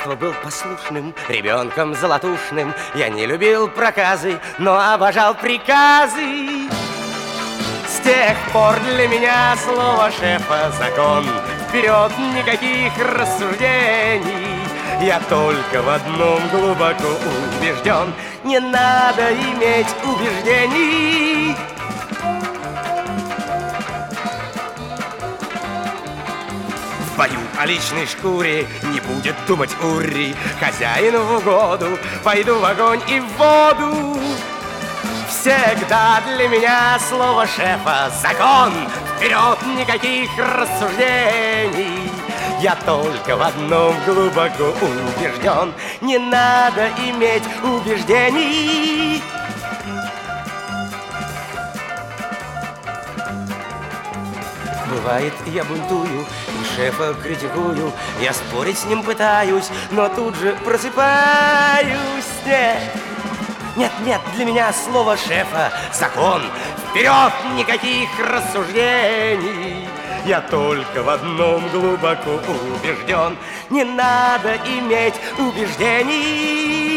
детства был послушным, ребенком золотушным. Я не любил проказы, но обожал приказы. С тех пор для меня слово шефа закон. Вперед, никаких рассуждений. Я только в одном глубоко убежден: не надо иметь убеждений. В бою о личной шкуре не будет думать Ури. Хозяину в угоду пойду в огонь и в воду. Всегда для меня слово шефа закон. Вперед, никаких рассуждений. Я только в одном глубоко убежден: не надо иметь убеждений. Бывает, я бунтую и шефа критикую. Я спорить с ним пытаюсь, но тут же просыпаюсь. Нет, нет, для меня слово шефа закон. Вперед, никаких рассуждений. Я только в одном глубоко убежден: не надо иметь убеждений.